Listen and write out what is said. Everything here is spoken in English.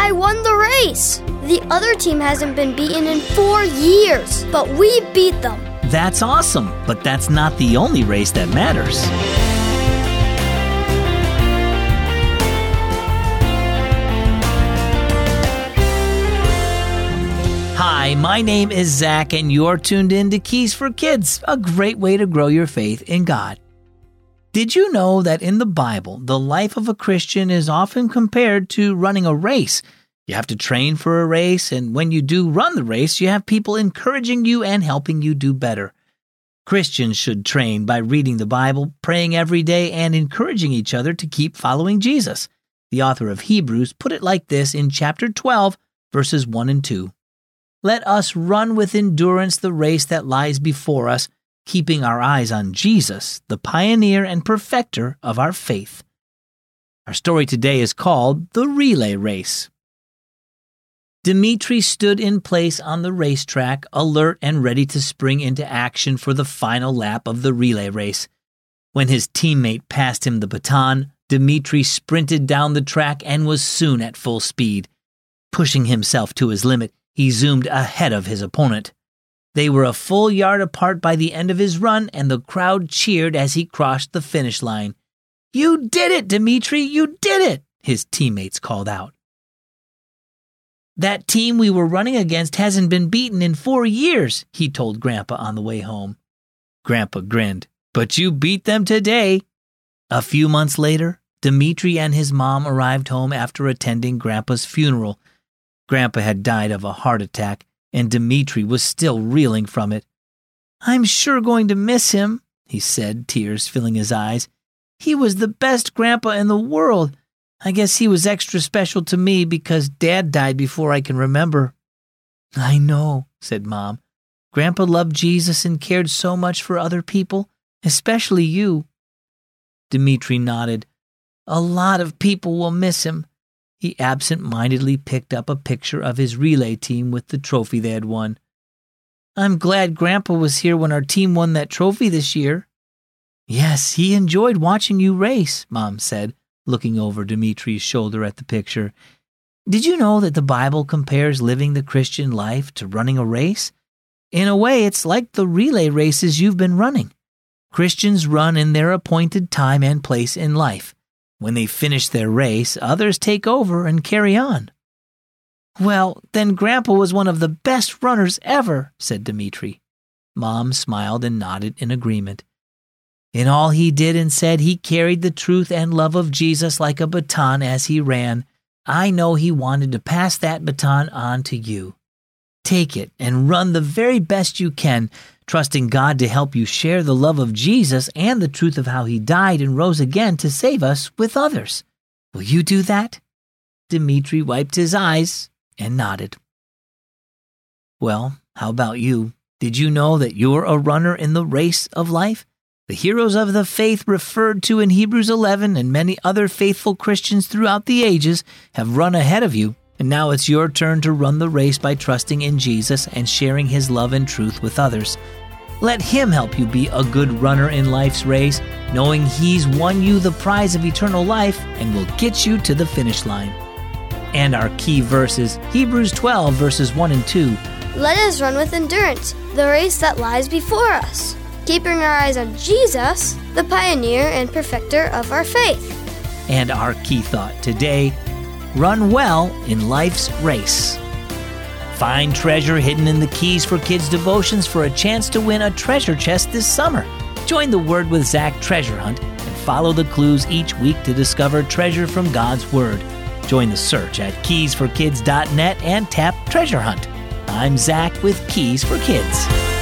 I won the race. The other team hasn't been beaten in 4 years, but we beat them. That's awesome, but that's not the only race that matters. Hi, my name is Zach, and you're tuned in to Keys for Kids, a great way to grow your faith in God. Did you know that in the Bible, the life of a Christian is often compared to running a race? You have to train for a race, and when you do run the race, you have people encouraging you and helping you do better. Christians should train by reading the Bible, praying every day, and encouraging each other to keep following Jesus. The author of Hebrews put it like this in chapter 12, verses 1 and 2. Let us run with endurance the race that lies before us, keeping our eyes on Jesus, the pioneer and perfecter of our faith. Our story today is called The Relay Race. Dimitri stood in place on the racetrack, alert and ready to spring into action for the final lap of the relay race. When his teammate passed him the baton, Dimitri sprinted down the track and was soon at full speed. Pushing himself to his limit, he zoomed ahead of his opponent. They were a full yard apart by the end of his run, and the crowd cheered as he crossed the finish line. "You did it, Dimitri! You did it!" his teammates called out. "That team we were running against hasn't been beaten in 4 years, he told Grandpa on the way home. Grandpa grinned. "But you beat them today." A few months later, Dimitri and his mom arrived home after attending Grandpa's funeral. Grandpa had died of a heart attack, and Dimitri was still reeling from it. "I'm sure going to miss him," he said, tears filling his eyes. "He was the best grandpa in the world. I guess he was extra special to me because Dad died before I can remember." "I know," said Mom. "Grandpa loved Jesus and cared so much for other people, especially you." Dimitri nodded. "A lot of people will miss him." He absent-mindedly picked up a picture of his relay team with the trophy they had won. "I'm glad Grandpa was here when our team won that trophy this year." "Yes, he enjoyed watching you race," Mom said, looking over Dimitri's shoulder at the picture. "Did you know that the Bible compares living the Christian life to running a race? In a way, it's like the relay races you've been running. Christians run in their appointed time and place in life. When they finish their race, others take over and carry on." "Well, then Grandpa was one of the best runners ever," said Dimitri. Mom smiled and nodded in agreement. "In all he did and said, he carried the truth and love of Jesus like a baton as he ran. I know he wanted to pass that baton on to you. Take it and run the very best you can, trusting God to help you share the love of Jesus and the truth of how he died and rose again to save us with others. Will you do that?" Dimitri wiped his eyes and nodded. Well, how about you? Did you know that you're a runner in the race of life? The heroes of the faith referred to in Hebrews 11 and many other faithful Christians throughout the ages have run ahead of you, and now it's your turn to run the race by trusting in Jesus and sharing his love and truth with others. Let him help you be a good runner in life's race, knowing he's won you the prize of eternal life and will get you to the finish line. And our key verse is Hebrews 12, verses 1 and 2. Let us run with endurance the race that lies before us, keeping our eyes on Jesus, the pioneer and perfecter of our faith. And our key thought today, run well in life's race. Find treasure hidden in the Keys for Kids devotions for a chance to win a treasure chest this summer. Join the Word with Zach treasure hunt and follow the clues each week to discover treasure from God's Word. Join the search at keysforkids.net and tap Treasure Hunt. I'm Zach with Keys for Kids.